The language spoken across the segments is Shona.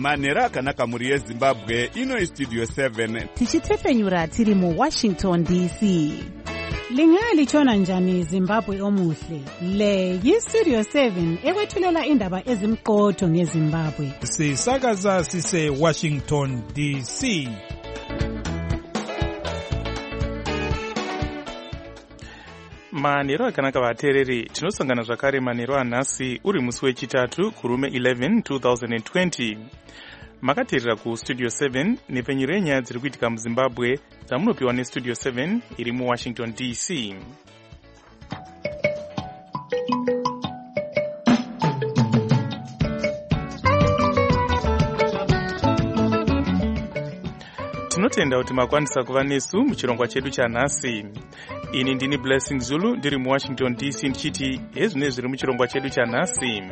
manhero akanaka mhuri yezimbabwe. Ino Studio 7 tichitefenyura tiri muWashington DC. Lingalitshona njani Zimbabwe omuhle? Le yiStudio 7 ekwethulela indaba ezimqotho ngeZimbabwe. Sisakaza sise Washington DC. Manhero akanaka vateereri, tinosangana zvakare manhero anhasi uri musi wechitatu kurume 11 2020. Makateerera kuStudio 7 nepfenyuro yenyaya dziri kuitika muZimbabwe dzamunopiwa neStudio 7 iri muWashington DC. Tinotenda kuti makwanisa kuva nesu muchirongwa chedu chanhasi. Ini ndini Blessing Zulu ndiri muWashington DC ndichiti hezvine zviri muchirongwa chedu chanhasi.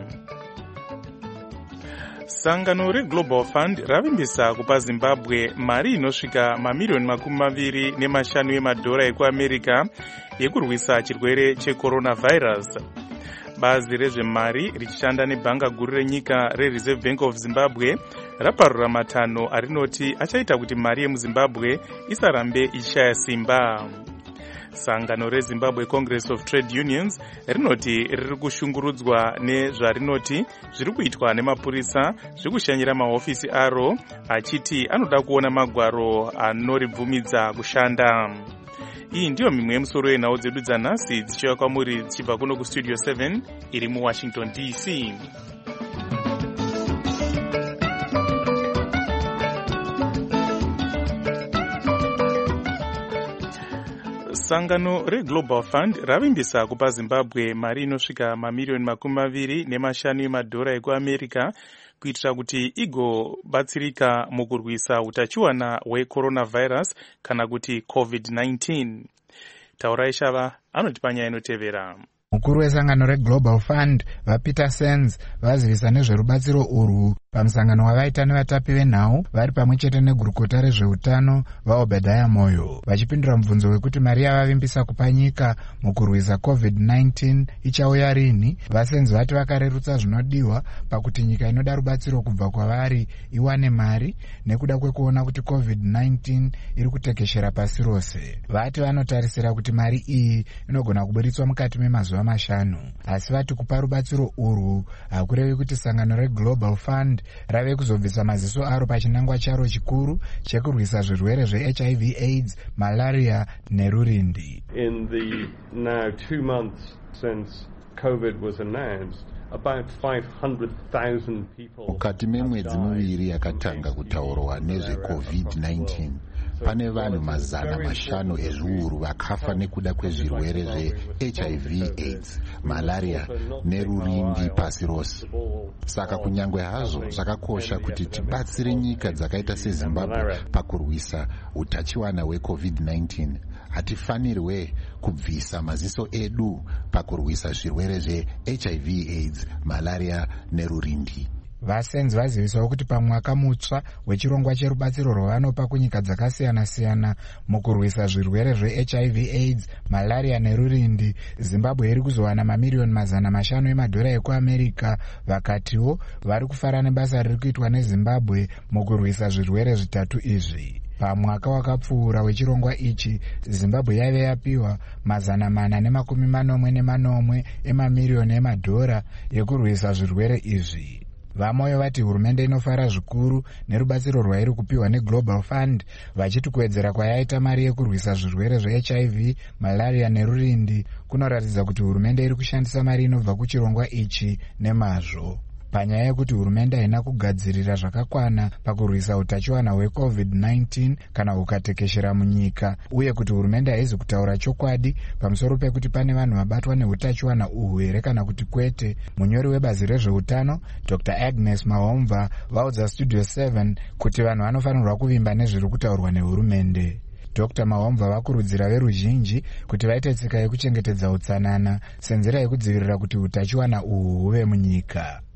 Sangano reGlobal Fund ravimbisa kupa Zimbabwe mari inosvika mamiliyoni 25 emadhora ekuAmerica yekurwisa chirwere checoronavirus. Bazi rezvemari richishanda nebhanga guru renyika reReserve Bank of Zimbabwe raparura matanho arinoti achaita kuti mari yemuZimbabwe isarambe ichishaya simba. Sangano reZimbabwe Congress of Trade Unions rinoti riri kushungurudzwa nezvarinoti zviri kuitwa nemapurisa zvekushanyira mahofisi aro, achiti anoda kuona magwaro anoribvumidza kushanda. Iyi ndiyo mimwe yemusoro yenhau dzedu dzanhasi dzichiuya kwamuri dzichibva kuno kuStudio 7 iri muWashington DC. Sangano reGlobal Fund ravimbisa kupa Zimbabwe mari inosvika mamiliyoni 25 emadhora ekuAmerica kuitira kuti igobatsirika mukurwisa utachiwana hwecoronavirus kana kuti COVID-19. Taurai Shava anotipa nyaya inotevera. Mukuru wesangano reGlobal Fund vaPeter Sands vazivisa nezverubatsiro urwu pamusangano wavaita nevatapi venhau vari pamwe chete negurukota rezveutano vaObadiah Moyo. Vachipindura mubvunzo wekuti mari yavavimbisa kupa nyika mukurwisa COVID-19 ichauya rini, vaSands vati vakarerutsa zvinodiwa pakuti nyika inoda rubatsiro kubva kwavari iwane mari nekuda kwekuona kuti COVID-19 iri kutekeshera pasi rose. Vati vanotarisira kuti mari iyi inogona kuburitswa mukati memazuva 5, asi vati kupa rubatsiro urwu hakurevi kuti sangano reGlobal Fund rave kuzobvisa maziso aro pachinangwa charo chikuru chekurwisa zvirwere zveHIV AIDS, malaria nerurindi. In the now 2 months since COVID was announced, about 500,000 people. Mukati memwedzi miviri yakatanga kutaurwa nezveCovid-19, pane vanhu 500 ezviuru vakafa nekuda kwezvirwere zveHIV AIDS, malaria nerurindi pasi rose. Saka kunyange hazvo zvakakosha kuti tibatsire nyika dzakaita seZimbabwe pakurwisa utachiwana hweCovid-19, hatifanirwe kubvisa maziso edu pakurwisa zvirwere zveHIV AIDS, malaria nerurindi. VaSands vazivisawo kuti pamwaka mutsva wechirongwa cherubatsiro rwavanopa kunyika dzakasiyana-siyana mukurwisa zvirwere zveHIV AIDS, malaria nerurindi, Zimbabwe iri kuzowana mamiliyoni 500 emadhora ekuAmerica. Vakatiwo vari kufara nebasa riri kuitwa neZimbabwe mukurwisa zvirwere zvitatu izvi. Pamwaka wakapfuura wechirongwa ichi, Zimbabwe yave yapiwa 440 emamiliyoni emadhora ekurwisa zvirwere izvi. Vamoyo vati hurumende inofara zvikuru nerubatsiro rwairi kupiwa neGlobal Fund, vachiti kuwedzera kwayaita mari yekurwisa zvirwere zveHIV, malaria nerurindi kunoratidza kuti hurumende iri kushandisa mari inobva kuchirongwa ichi nemazvo. Panyaya yekuti hurumende haina kugadzirira zvakakwana pakurwisa utachiwana hweCovid-19 kana hukatekeshera munyika, uye kuti hurumende haizi kutaura chokwadi pamusoro pekuti pane vanhu vabatwa neutachiwana uhu here kana kuti kwete, munyori webazi rezveutano Dr. Agnes Mahomva vaudza Studio 7 kuti vanhu vanofanirwa kuvimba nezviri kutaurwa nehurumende. Dr. Mahomva vakurudzira veruzhinji kuti vaite tsika yekuchengetedza utsanana senzira yekudzivirira kuti utachiwana uhu huve munyika.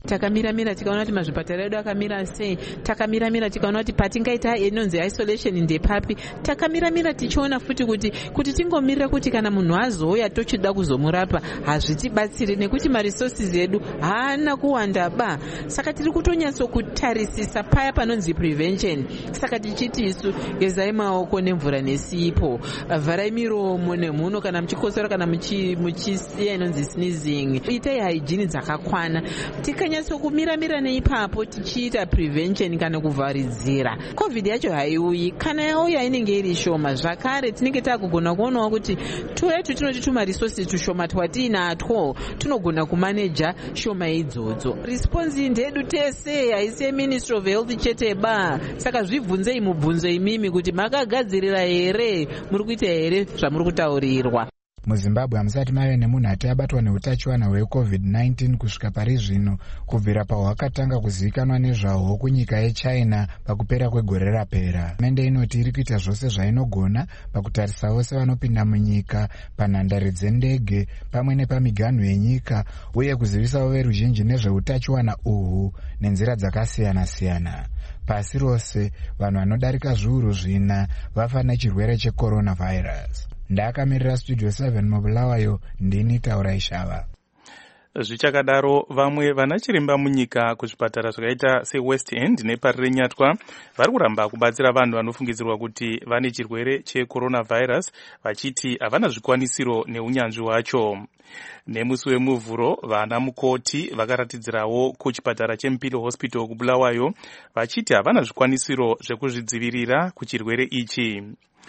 Takamira tikaona kuti mazvipatara edu akamira sei, takamira tikaona kuti patingaita inonzi isolation ndepapi, takamira tichiona futi kuti tingomirira kuti kana munhu azouya tochida kuzomurapa hazvitibatsiri nekuti maresources edu haana kuwanda ba. Saka tiri kutonyatso kutarisisa paya panonzi prevention. Saka tichiti isu gezai maoko nemvura nesipo, vharai miromo nemhuno kana muchikosora kana muchisiya inonzi sneezing, itai hygiene dzakakwana. Tikanyatso kumira neipapo tichiita prevention kana kuvharidzira, covid yacho haiuyi. Kana yauya inenge iri shoma zvakare, tinenge takugona kuonawo kuti tuyetu tinoti tuma resources tushoma twatinatwo tunogona kumaneja shoma idzodzo. Response ndedu tese, haisi Ministry of Health chete ba. Saka zvibvunzei mubvunzo imimi kuti makagadzirira here, muri kuita here zvamuri kutaurirwa. MuZimbabwe hamusati mave nemunhu ati abatwa neutachiwana hweCovid-19 kusvika pari zvino, kubvira pahwakatanga kuzivikanwa nezvahwo kunyika yeChina pakupera kwegore rapera. Hurumende inoti iri kuita zvose zvainogona pakutarisa vose vanopinda munyika, panhandare dzendege pamwe nepamiganhu yenyika, uye kuzivisawo veruzhinji nezveutachiwana uhwu nenzira dzakasiyana-siyana. Pasi rose, vanhu vanodarika zviuru 4 vafa nechirwere checoronavirus. Ndakamirira Studio 7 mubulawayo, ndini Taura Ishava. Zvichakadaro, vamwe vanachiremba munyika kuzvipatara zvakaita seWest End nepari renyatwa vari kuramba kubatsira vanhu vanofungidzirwa kuti vane chirwere checoronavirus, vachiti havana zvikwanisiro neunyanzvi hwacho. Nemusi wemuvhuro, vana mukoti vakaratidzirawo kuchipatara cheMpilo Hospital kubulawayo, vachiti havana zvikwanisiro zvekuzvidzivirira kuchirwere ichi.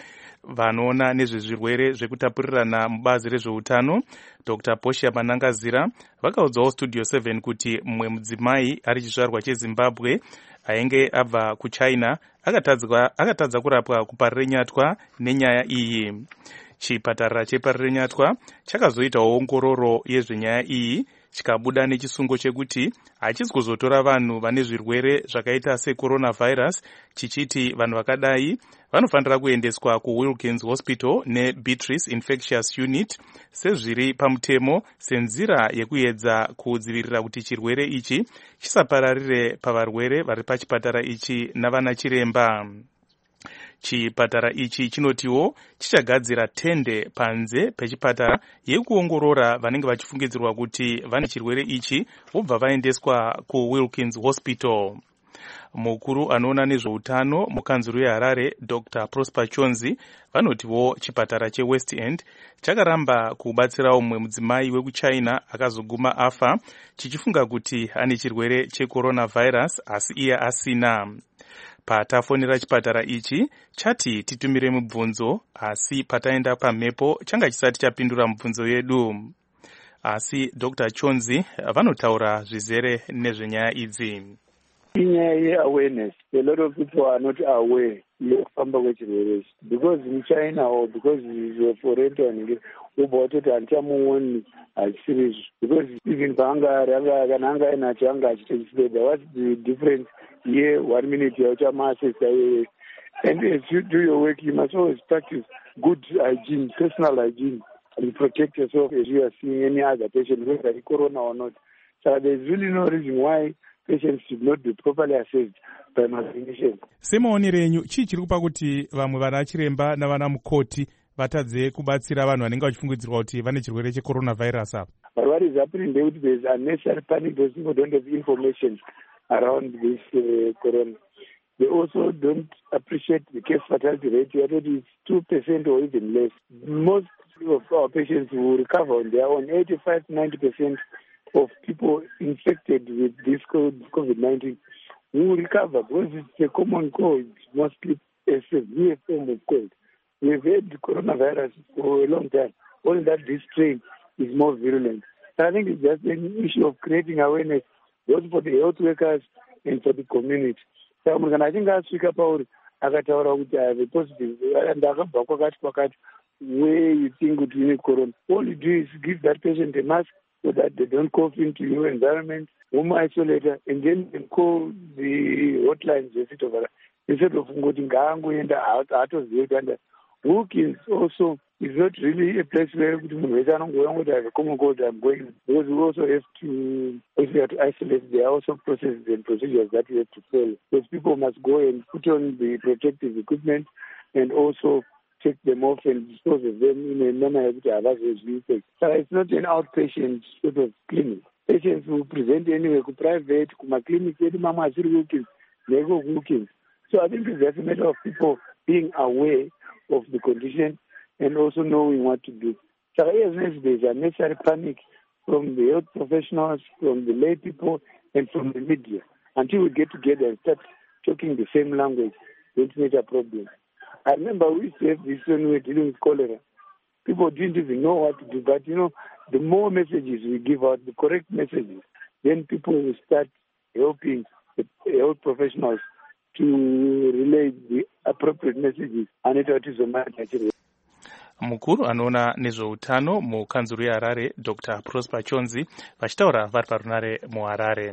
Vanoona nezvezvirwere zvekutapurirana mubazi rezveutano, Dr. Poshia Manangazira, vakaudzawo Studio 7 kuti mumwe mudzimai ari chizvarwa cheZimbabwe ainge abva kuChina akatadza kurapwa kupari renyatwa nenyaya iyi. Chipatara chepari renyatwa chakazoitawo ongororo yezvenyaya iyi, chikabuda nechisungo chekuti hachisi kuzotora vanhu vane zvirwere zvakaita secoronavirus, chichiti vanhu vakadai vanofanira kuendeswa kuWilkins Hospital neBeatrice Infectious Unit sezviri pamutemo, senzira yekuedza kudzivirira kuti chirwere ichi chisapararire pavarwere vari pachipatara ichi navana chiremba. Chipatara ichi chinotiwo chichagadzira tende panze pechipatara yekuongorora vanenge vachifungidzirwa kuti vane chirwere ichi vobva vaendeswa kuWilkins Hospital. Mukuru anoona nezveutano mukanzuru yeHarare, Dr. Prosper Chonzi, vanotiwo chipatara cheWest End chakaramba kubatsirawo mumwe mudzimai wekuChina akazoguma afa, chichifunga kuti ane chirwere checoronavirus asi iye asina. Patafonera chipatara ichi chati titumire mubvunzo, asi pataenda pamhepo changa chisati chapindura mubvunzo yedu. Asi Dr. Chonzi vanotaura zvizere nezvenyaya idzi. Inyaya ye-awareness, a lot of people are not aware yekufamba kwechirwere because in China or because for rental ubva watoti handichamuoni hachisiri because even kana anga ainacho anga achitechisipeda. What's the difference? Yeah, 1 minute access. And as you do your work, you must always practice good hygiene, personal hygiene, and protect yourself as you are seeing any other patient, whether it's corona or not. So there's really no reason why patients should not be properly assessed by my clinicians. Semaonero enyu chii chiri kupa kuti vamwe vana chiremba navana mukoti vatadze kubatsira vanhu vanenge vachifungidzirwa kuti vane chirwere checoronavirus apa? But what is happening there, there's unnecessary panic because people don't have information around this corona. They also don't appreciate the case fatality rate. It's 2% or even less. Most of our patients will recover on their own. 85-90% of people infected with this COVID-19 will recover because it's a common cold, mostly a severe form of cold. We've had the coronavirus for a long time, only that this strain is more virulent. So I think it's just an issue of creating awareness both for the health workers and for the community. So I think I'll speak about akataura kuti I have a positive ndakabva kwakati where you think kuti you need corona. All you do is give that patient a mask so that they don't cough into your environment, home isolator, and then you call the hotlines instead of kuti ngaangoenda haatozivi kuti Wilkins also It's not really a place where we have a common cold I'm going, because we also have to isolate. There are also processes and procedures that we have to follow. Because people must go and put on the protective equipment and also take them off and dispose of them in a manner that others will use. So it's not an outpatient sort of clinic. Patients will present anyway to private, to clinic, mama looking, they go looking. So I think it's just a matter of people being aware of the condition and also knowing what to do. So there's a necessary panic from the health professionals, from the lay people, and from the media. Until we get together and start talking the same language, it's not a problem. I remember we used to have this when we were dealing with cholera. People didn't even know what to do, but the more messages we give out, the correct messages, then people will start helping the health professionals to relay the appropriate messages. Mukuru anoona nezveutano mukanzuru yeHarare Dr. Prosper Chonzi vachitaura vari parunare muHarare.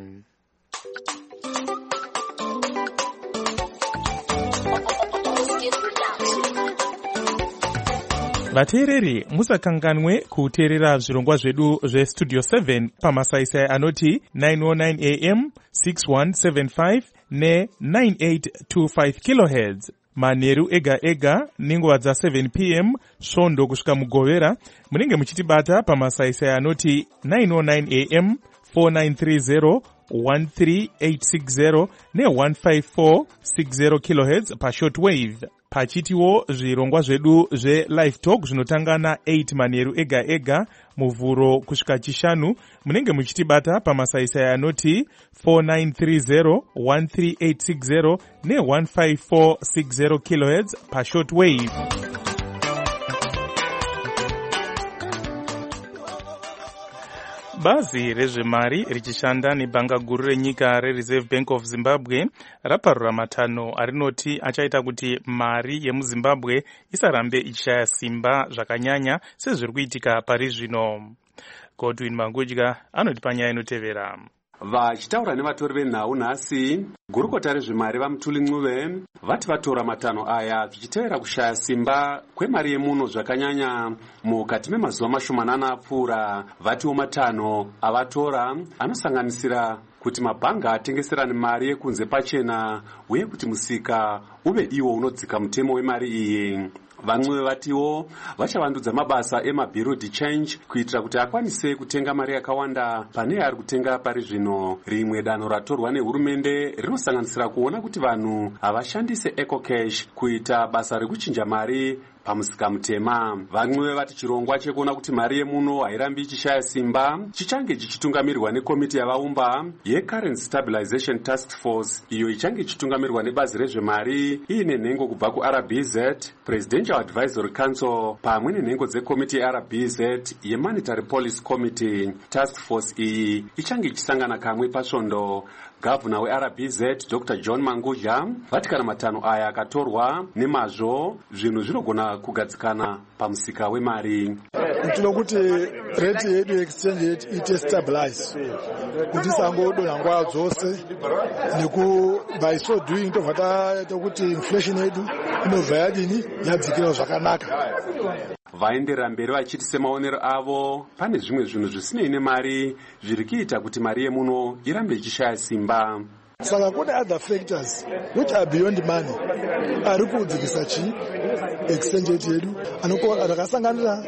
Vateereri musakanganwe kuteerera zvirongwa zvedu zvestudio 7 pamasaisai anoti 909 am 6175 ne9825 kHz manheru ega ega nenguva dza7 pm svondo kusvika mugovera. Munenge muchitibata pamasaisai anoti 909 am 4930 13860 ne15460 kHz pashortwave. Pachitiwo zvirongwa zvedu zve-live talk zvinotanga na8 manheru ega ega muvhuro kusvika chishanu. Munenge muchitibata pamasaisai anoti 4930 13860 ne15460 kHz pashortwave. Bazi rezvemari richishanda nebhanga guru renyika reReserve Bank of Zimbabwe raparura matanho arinoti achaita kuti mari yemuZimbabwe isarambe ichishaya simba zvakanyanya sezviri kuitika pari zvino. Godwin Mangudya anoti panyaya inotevera. Vachitaura nevatori venhau nhasi, gurukota rezvemari vaMutuli Ncube vati vatora matanho aya zvichitevera kushaya simba kwemari yemuno zvakanyanya mukati memazuva mashomanana apfuura. Vatiwo matanho avatora anosanganisira kuti mabhanga atengeserane mari yekunze pachena uye kuti musika uve iwo unodzika mutemo wemari iyi. Vamwe vatiwo vachavandudza mabasa emabureau de change kuitira kuti akwanise kutenga mari yakawanda pane ari kutenga pari zvino. Rimwe danho ratorwa nehurumende rinosanganisira kuona kuti vanhu havashandise ecocash kuita basa rekuchinja mari pamusika mutema. Vamwe vati chirongwa chekuona kuti mari yemuno hairambi ichishaya simba chichange chichitungamirirwa nekomiti yavaumba yeCurrency Stabilization Task Force, iyo ichange ichitungamirirwa nebazi rezvemari iine nhengo kubva kuRBZ, Presidential Advisory Council, pamwe nenhengo dzekomiti yeRBZ yeMonetary Policy Committee. Task Force iyi ichange ichisangana kamwe pasvondo. Gavana weRBZ Dr. John Mangudya vati kana matanho aya akatorwa nemazvo zvinhu zvinogona kugadzikana pamusika wemari. Tino kuti rate yedu exchange yetu ite stabilize kuti sangodonha nguva dzose neku by so doing tobva taita kuti inflation yedu inobva yadini yadzikira zvakanaka. Vaenderera mberi vachiti semaonero avo pane zvimwe zvinhu zvisinei nemari zviri kuita kuti mari yemuno irambe ichishaya simba. Saka kune other factors which are beyond money ari kudzikisa exchange rate yedu akasanganira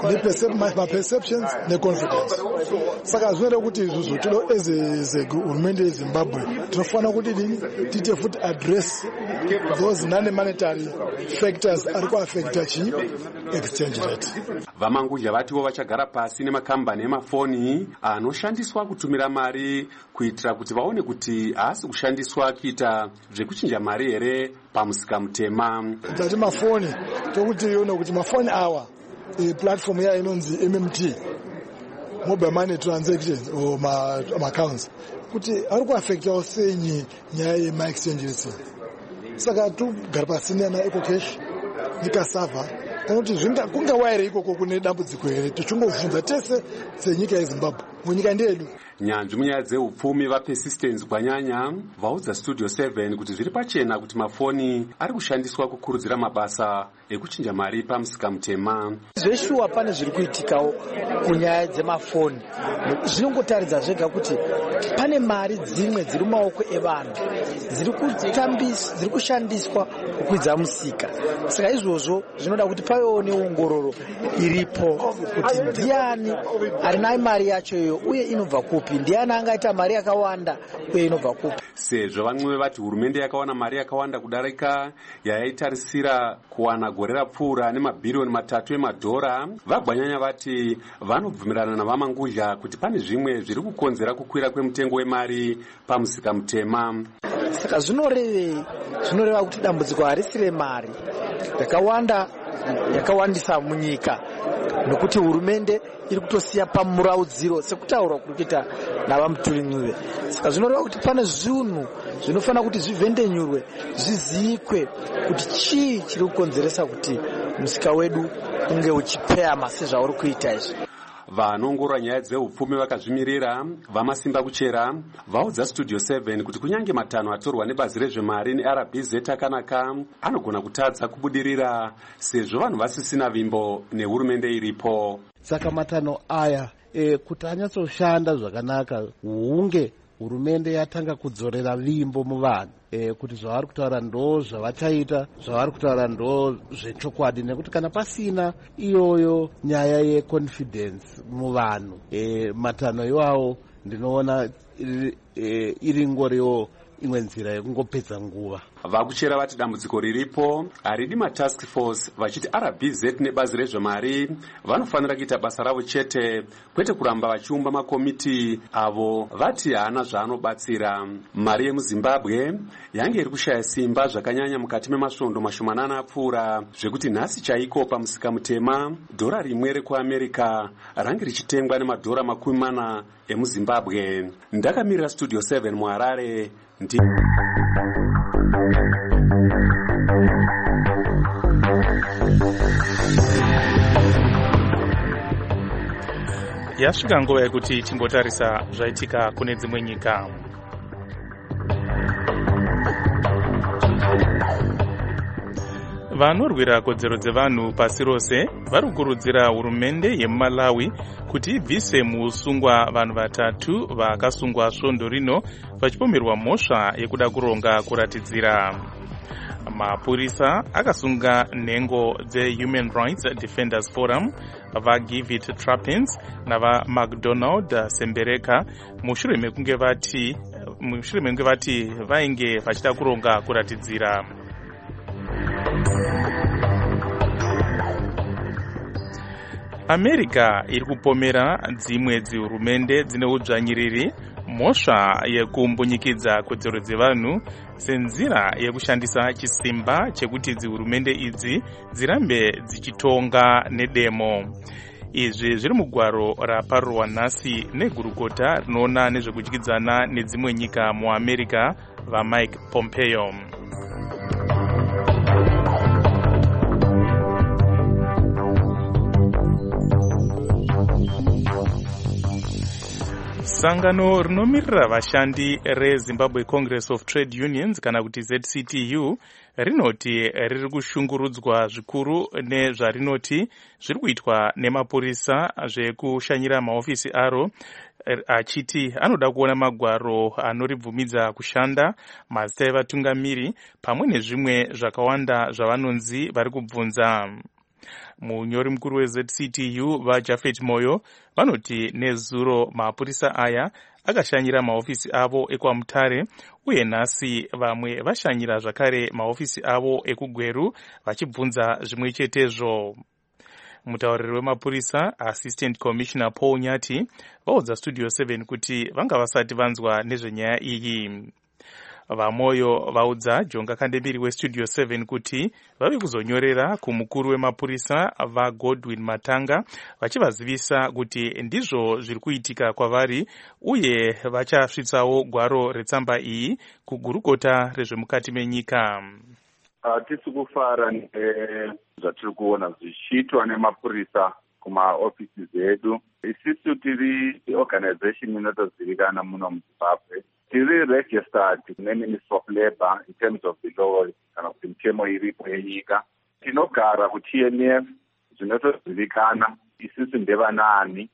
neperceptions neconfidence. Saka zvinoda kuti izvozvo tino as hurumende yeZimbabwe tinofanira kuti tite futi address those non-monetary factors ari kuaffecta exchange rate. Vamangudya vatiwo vachagara pasi nemakambani emafoni anoshandiswa kutumira mari kuitira kuti vaone kuti haasi kushandiswa kuita zvekuchinja mari here pamusika mutema. Tati mafoni tokuti yona kuti mafoni awa platform ya inonzi MMT, mobile money transactions or ma accounts, kuti ari kuaffecta senyi nyaya yema-exchange rate. Saka togara pasi na ecocash nikasava kana kuti kunga waire ikoko kune dambudziko here, tichingobvunza tese senyika yeZimbabwe munyika ndedu. Nyanzvi munyaya dzeupfumi vaPersistence Gwanyanya vaudza Studio 7 kuti zviri pachena kuti mafoni ari kushandiswa kukurudzira mabasa ekuchinja mari pamusika mutema. Zveshuwa pane zviri kuitikawo kunyaya dzemafoni. Zvinongotaridza zvega kuti pane mari dzimwe dziri mumaoko evanhu dziri kushandiswa kukwidza musika. Saka izvozvo zvinoda kuti pavewo neongororo iripo kuti ndiani ari nayo mari yacho iyo uye inobva kupi, ndiani angaita mari yakawanda uye inobva kupi. Sezvo vamwe vati hurumende yakawana mari yakawanda kudarika yaitarisira kuwana gore rapfuura nemabhiriyoni 3 emadhora, vaGwanyanya vati vanobvumirana navamangudya kuti pane zvimwe zviri kukonzera kukwira kwemutengo wemari pamusika mutema. Saka zvinoreva kuti dambudziko harisi remari yakawandisa munyika, nokuti hurumende iri kutosiya pamuraudziro sekutaurwa kuri kuita navaMutuli-Ncube. Saka zvinoreva kuti pane zvinhu zvinofanira kuti zvivhendenyurwe, zvizikwe kuti chii chiri kukonzeresa kuti musika wedu unge uchipeyama sezvauri kuita izvi. Vanongorora nyaya dzeupfumi vakazvimirira vamasimba kuchera vaudza Studio 7 kuti kunyange matanho atorwa nebazi rezvemari neRBZ akanaka anogona kutadza kubudirira sezvo vanhu vasisina vimbo nehurumende iripo. Saka matanho aya kuti anyatsoshanda zvakanaka hunge hurumende yatanga kudzorera vimbo muvanhu kuti zvavari kutaura ndo zvavachaita, zvavari kutaura ndo zvechokwadi, nekuti kana pasina iyoyo nyaya yeconfidence muvanhu matanho iwawo ndinoona iri ngoriwo imwe nzira yekungopedza nguva. Vakuchera vati dambudziko riripo haridi matask force, vachiti RBZ nebazi rezvemari vanofanira kuita basa ravo chete, kwete kuramba vachiumba makomiti avo vati haana zvaanobatsira. Mari yemuZimbabwe yange iri kushaya simba zvakanyanya mukati memasvondo mashomanana apfuura, zvekuti nhasi chaiko pamusika mutema dhora rimwe rekuAmerica range richitengwa nemadhora 40 emuZimbabwe. Ndakamirira Studio 7 muHarare. Yasvika nguva yekuti timbotarisa zvaitika kune dzimwe nyika. Vanorwira kodzero dzevanhu pasi rose vari kukurudzira hurumende yeMalawi kuti ibvise muusungwa vanhu 3 vakasungwa svondo rino vachipomerwa mhosva yekuda kuronga kuratidzira. Mapurisa akasunga nhengo dzeHuman Rights Defenders Forum, vaGivit Trappins navaMcDonald Sembereka mushure mekunge vati vainge vachida kuronga kuratidzira. America iri kupomera dzimwe dzihurumende dzine udzvanyiriri mhosva yekumbunyikidzwa kodzero dzevanhu senzira yekushandisa chisimba chekuti dzihurumende idzi dzirambe dzichitonga nedemo. Izvi zviri mugwaro raparurwa nhasi negurukota rinoona nezvekudyidzana nedzimwe nyika muAmerica vaMike Pompeo. Sangano rinomirira vashandi reZimbabwe Congress of Trade Unions kana kuti ZCTU rinoti riri kushungurudzwa zvikuru nezvarinoti zviri kuitwa nemapurisa zvekushanyira maofisi aro, achiti anoda kuona magwaro anoribvumidza kushanda, mazita evatungamiri pamwe nezvimwe zvakawanda zvavanonzi vari kubvunza. Munyori mukuru weZCTU vaJafet Moyo vanoti nezuro mapurisa aya akashanyira maofisi avo ekwaMutare uye nhasi vamwe vashanyira zvakare maofisi avo ekugweru vachibvunza zvimwe chetezvo. Mutauriri wemapurisa Assistant Commissioner Paul Nyati vaudza Studio 7 kuti vanga vasati vanzwa nezvenyaya iyi. Vamoyo vaudza Jonga Kandemiri weStudio 7 kuti vave kuzonyorera kumukuru wemapurisa vaGodwin Matanga vachivazivisa kuti ndizvo zviri kuitika kwavari uye vachasvitsawo gwaro retsamba iyi kugurukota rezvemukati menyika. Hatisi kufara nezvatiri kuona zvichiitwa nemapurisa kumaofisi edu. Isisu tiri organization inotozivikana muno muZimbabwe. Tiri registered neMinistry of Labour in terms of the law kana kuti mitemo iripo yenyika. Tinogara kuTNF zvinotozivikana isisu ndevanani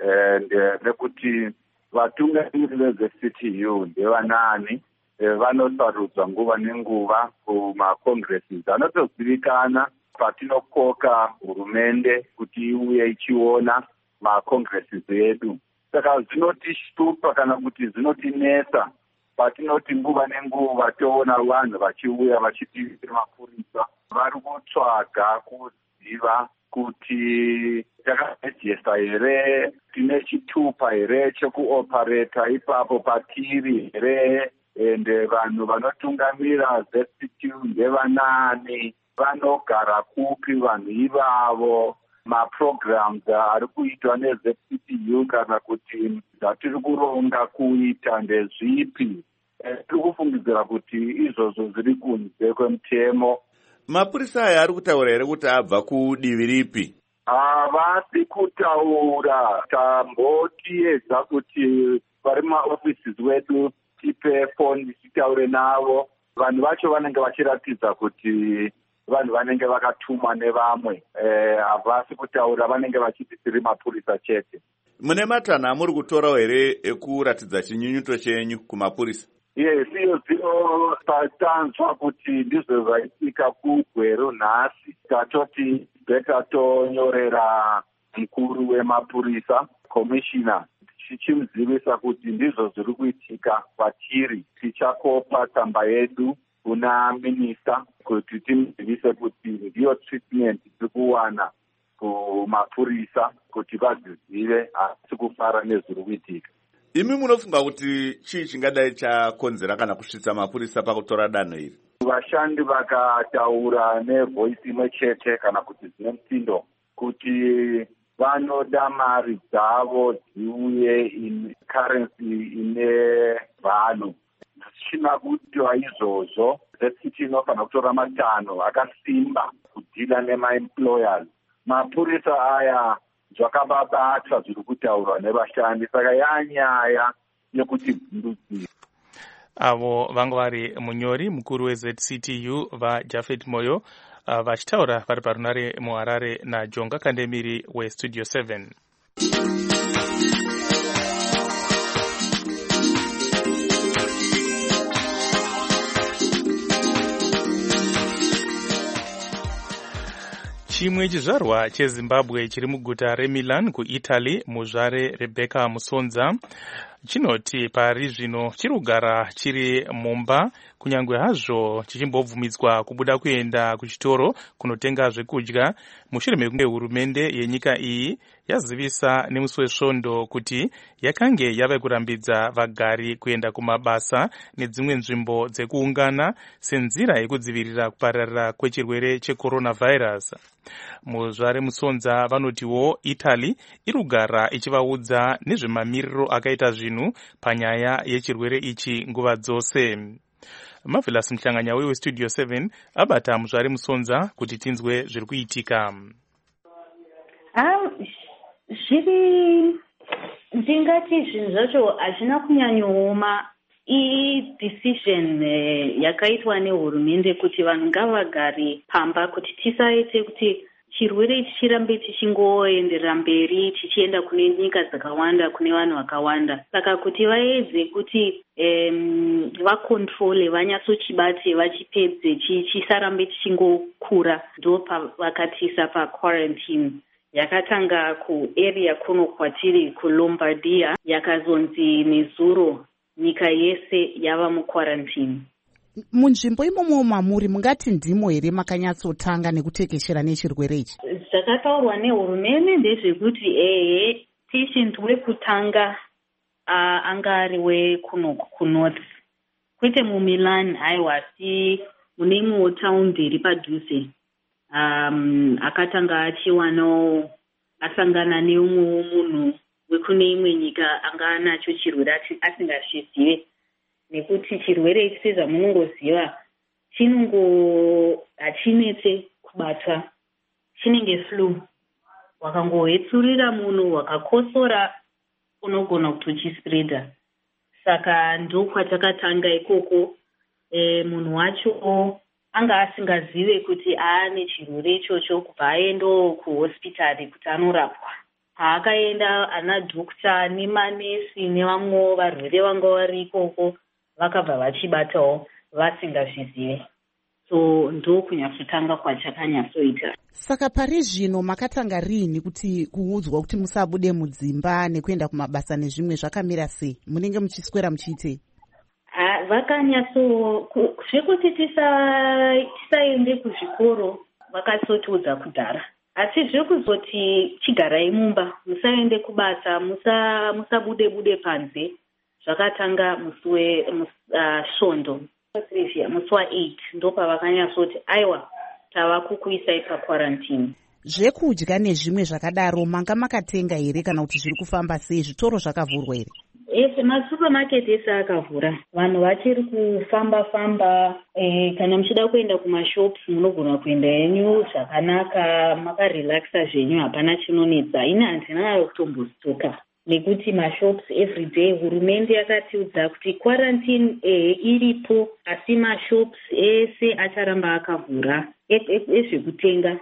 nekuti vatungamiri vezveCTU ndevanani vanosarudzwa nguva nenguva kumaCongresses anotozivikana patinokoka hurumende kuti iuye ichiona maCongresses edu. Saka zvinotishtupa kana kuti zvinotinetsa patinoti nguva nenguva toona vanhu vachiuya vachipirira mapurisa vari kutsvaga kuziva kuti takarejesta here, tine chitupa here chekuopareta ipapo patiri here, ende vanhu vanotungamira ZCTU ndevanani, vanogara kupi vanhu ivavo, maprograms ari kuitwa neZCTU kana kuti zvatiri kuronga kuita ndezvipi. Tiri kufungidzira kuti izvozvo zviri kunze kwemutemo. Mapurisa aya ari kutaura here kuti abva kudivi ripi? Havasi kutaura. Tambotiedza kuti vari maoffices wedu tipe foni titaure navo. Vanhu vacho vanenge vachiratidza kuti vanhu vanenge vakatumwa nevamwe. Havasi kutaura, vanenge vachiti tiri mapurisa chete. Mune matanho amuri kutorawo here ekuratidza chinyunyuto chenyu kumapurisa? Yes, iyo dzinotanzwa kuti ndizvo zvaitika kugweru nhasi. Tatoti bheka tonyorera mukuru wemapurisa, commissioner, tichimuzivisa kuti ndizvo zviri kuitika kwatiri. Tichakopa tsamba yedu kuna minista kuti timuzivise kuti ndiyo treatment tiri kuwana kumapurisa kuti vazizive asi kufara nezviri kuitika. Imi munofunga kuti chii chingadai chakonzera kana kusvitsa mapurisa pakutora danho iri? Vashandi vakataura nevoice imwe chete kana kuti zvine mutindo kuti vanoda mari dzavo dziuye in currency ine vanhu. Zvichina kuitwa izvozvo, ZCT inofanira kutora matanho akasimba kudhila nemaemployers. Mapurisa aya zvakababata zviri kutaurwa nevashandi, saka yanyaya yekuti bvundudzira. Avo vanga vari munyori mukuru weZCTU vaJafet Moyo vachitaura vari parunare muHarare naJonga Kandemiri weStudio 7. Chimwe chizvarwa cheZimbabwe chiri muguta reMilan kuItaly, muzvare Rebecca Musonza, chinoti pari zvino chiri kugara chiri mumba kunyange hazvo chichimbobvumidzwa kubuda kuenda kuchitoro kunotenga zvekudya mushure mekunge hurumende yenyika iyi yazivisa nemusi wesvondo kuti yakange yava kurambidza vagari kuenda kumabasa nedzimwe nzvimbo dzekuungana senzira yekudzivirira kupararira kwechirwere checoronavirus. Muzvare Musonza vanotiwo Italy iri kugara ichivaudza nezvemamiriro akaita zvinhu panyaya yechirwere ichi nguva dzose. Marvelous Mhlanganya weStudio 7 abata Muzvare Musonza kuti tinzwe zviri kuitika. Ndingati zvinhu zvacho hazvina kunyanyooma. Decision yakaitwa nehurumende kuti vanhu ngavagare pamba kuti tisaite kuti chirwere ichi chirambe tichingoenderera mberi chichienda kune nyika dzakawanda, kune vanhu vakawanda. Saka kuti vaedze kuti vakontrole, vanyatsochibate, vachipedze chisarambe tichingokura, ndo pavakatiisa paquarantine. Yakatanga kuarea kuno kwatiri kuLombardia, yakazonzi nezuro nyika yese yava muquarantine. Munzvimbo imomo mamuri mungati ndimo here makanyatsotanga nekutekeshera nechirwere ichi? Zvakataurwa nehurumende ndezvekuti patient wekutanga anga ari wekuno kunorth, kwete muMilan. Haiwa, mune imwewo taundi iri padhuze. Akatanga achiwanawo asangana neumwewo munhu wekune imwe nyika anga anacho chirwere asingazvizive, nekuti chirwere ichi sezvamunongoziva hachinetse kubatwa, chinenge flu. wakangohwetsurira munhu wakakosora unogona kuti uchispreada. Saka ndokwatakatanga ikoko. Munhu wacho anga asingazive kuti aane chirwere ichocho kubva aendo kuhospitari kuti anorapwa. Paakaenda ana dhokta nemanesi nevamwewo varwere vanga vari ikoko vakabva vachibatawo vasingazvizive. So ndokunyatsotanga kwachakanyatsoita. Saka pari zvino makatanga rini kuti kuudzwa kuti musabude mudzimba nekuenda kumabasa nezvimwe zvakamira sei? Munenge muchiswera muchiitei? Zvekuti tisaende kuzvikoro vakatsotiudza kudhara, asi zvekuzoti chigarai mumba, musaende kubasa, musabude panze, zvakatanga musi wesvondo, musi wa8 ndopavakanyatsoti aiwa tava kukuisai pakwarantini. Zvekudya nezvimwe zvakadaro manga makatenga here kana kuti zviri kufamba sei? Zvitoro zvakavhurwa here? Ese masupermarket ese akavhura, vanhu vachiri kufamba-famba. Kana muchida kuenda kumashops munogona kuenda henyu zvakanaka, makarelaxa zvenyu, hapana chinonetsa. Ini handinayo kutombostoka nekuti mashops everyday hurumende yakatiudza kuti quarantine iripo, asi mashops ese acharamba akavhura ezvekutenga.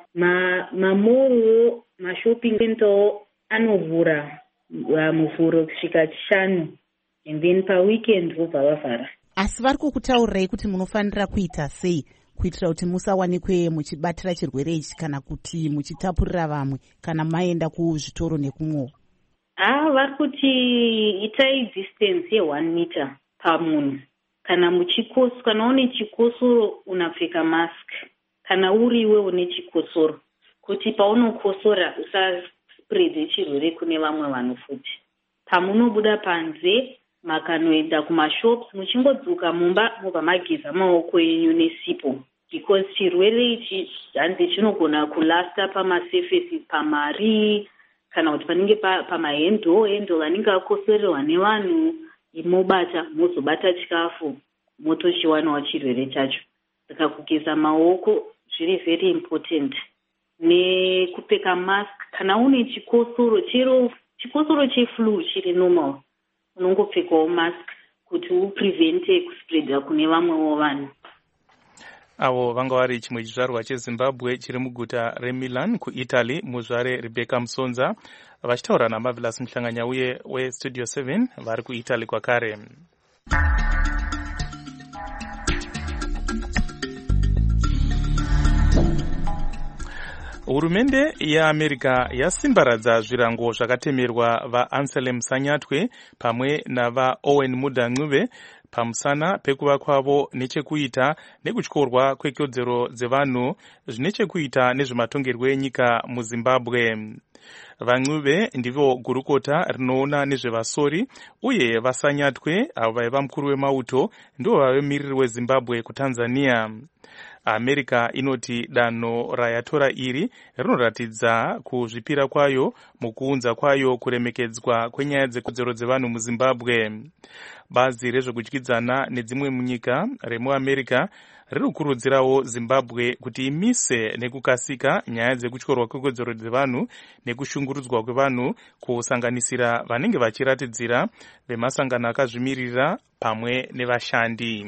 Mamoro, mashopping center anovhura muvhuro kusvika 5 and then paweekend vobva vavhara. Asi vari kukutaurirai kuti munofanira kuita sei kuitira kuti musawanikwe muchibatira chirwere ichi kana kuti muchitapurira vamwe kana maenda kuzvitoro nekumwewo? Vari kuti itai distance ye1 meter pamunhu. Kana une chikosoro unapfeka mask. Kana uriwe une chikosoro, kuti paunokosora usaspread chirwere kune vamwe vanhu futi. Pamunobuda panze makanoenda kumashops, muchingodzoka mumba mobva mageza maoko enyu nesipo, because chirwere ichi hanzi chinogona kulasta pamasurfaces, pamari kana kuti panenge pamahendo anenge akosorerwa nevanhu, mobata mozobata chikafu motochiwanawo chirwere chacho. Saka kugeza maoko zviri very important, nekupfeka mask. Kana une chikosoro, chikosoro cheflu chiri normal, unongopfekawo mask kuti uprevente kuspreada kune vamwewo vanhu. Avo vanga vari chimwe chizvarwa chezimbabwe chiri muguta reMilan kuItaly, muzvare Rebecca Musonza vachitaura naMarvelous Muhlanganya uye weStudio 7 vari kuItaly kwakare. Hurumende yeAmerica yasimbaradza zvirango zvakatemerwa vaAnselm Sanyatwe pamwe navaOwen Muda-Ncube pamusana pekuva kwavo nechekuita nekutyorwa kwekodzero dzevanhu zvine chekuita nezvematongerwo enyika muZimbabwe. VaNcube ndivo gurukota rinoona nezvevasori uye vaSanyatwe avo vaiva mukuru wemauto ndivo vave mumiriri weZimbabwe kuTanzania. America inoti danho rayatora iri rinoratidza kuzvipira kwayo mukuunza kwayo kuremekedzwa kwenyaya dzekodzero dzevanhu muZimbabwe. Bazi rezvekudyidzana nedzimwe munyika remuAmerica rinokurudzirawo Zimbabwe kuti imise nekukasika nyaya dzekutyorwa kwekodzero dzevanhu nekushungurudzwa kwevanhu, kusanganisira vanenge vachiratidzira, vemasangano akazvimirira pamwe nevashandi.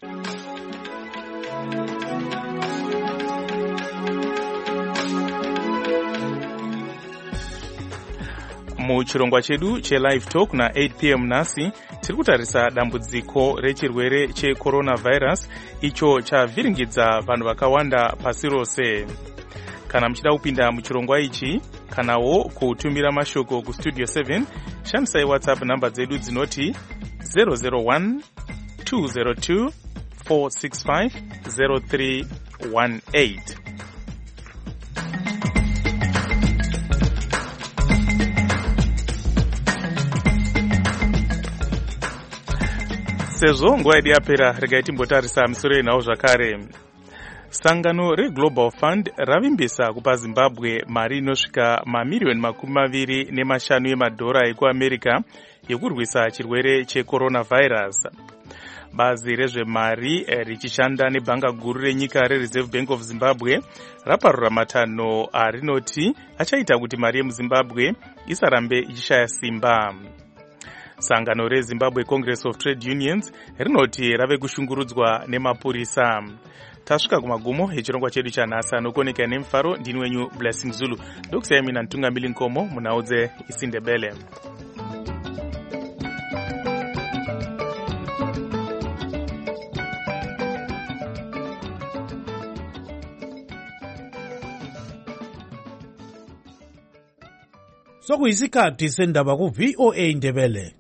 Muchirongwa chedu cheLive Talk na8 p.m. nhasi tiri kutarisa dambudziko rechirwere cheCoronavirus icho chavhiringidza vanhu vakawanda pasi rose. Kana muchida kupinda muchirongwa ichi kanawo kutumira mashoko kuStudio 7, shandisai WhatsApp namba dzedu dzinoti 001 202 465 0318. Sezvo nguva yedu yapera, regai timbotarisa misoro yenhau zvakare. Sangano reGlobal Fund ravimbisa kupa Zimbabwe mari inosvika mamiliyoni 25 emadhora ekuAmerica yekurwisa chirwere cheCoronavirus. bazi rezvemari richishanda nebhanga guru renyika rereserve bank of zimbabwe raparura matanho arinoti achaita kuti mari yemuzimbabwe isarambe ichishaya simba. Sangano reZimbabwe Congress of Trade Unions rinoti rave kushungurudzwa nemapurisa. Tasvika kumagumo echirongwa chedu chanhasi anokoneka nemufaro. Ndini wenyu Blessing Zulu. Ndokusiyai mina Ntungamili Nkomo munhau dzeIsindebele. Sokuyisikhathi sendaba ku VOA Ndebele.